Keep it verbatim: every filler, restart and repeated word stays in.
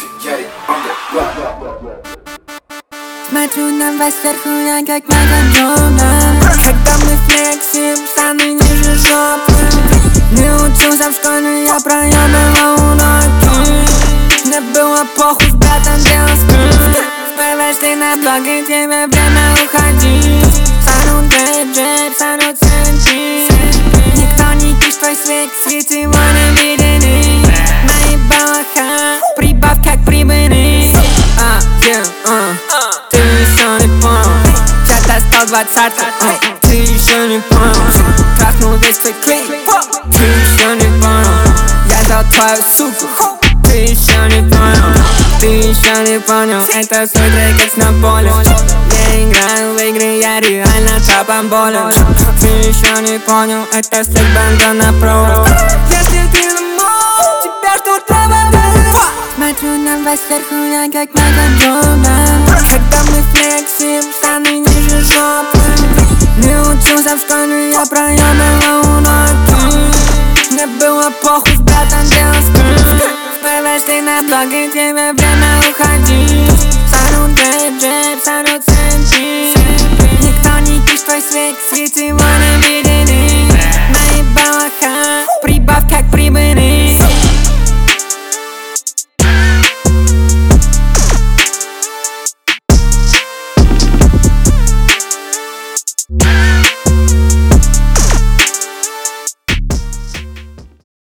Смотрю на вас сверху, я как Макадона. Когда мы флексим, штаны ниже жопы. Не учился в школе, я проебывал уроки. Мне было похуй, с братом делал скрипт. Всплываешь ты на блог, и тебе время уходить. Салют джейп, джейп, салют сэнти. Никто не пишет твой свек, сети его не видели. Мои балаха, прибав как прибыли. А, yeah, uh. Ты еще не понял, я достал двадцатку. uh. Ты еще не понял, трахнул весь твой клип. Ты еще не понял, я дал твою суку. Ты еще не понял, ты еще не понял. Это свой трек, как на поле. Я играю в игры, я реально трапом болен. Ты еще не понял, это стек банда на провод. Если ты намол, тебя ждут провода. Смотрю на вас сверху, я как Макадона. Когда мы флексим, штаны ниже жопы. Не учился в школе, я проебывал уроки. Мне было похуй, с братом делал скрипт. Всплываешь ты на блог, и тебе время уходить. Салют джейп, джейп, салют сэнти. Никто не пишет твой свек, свети.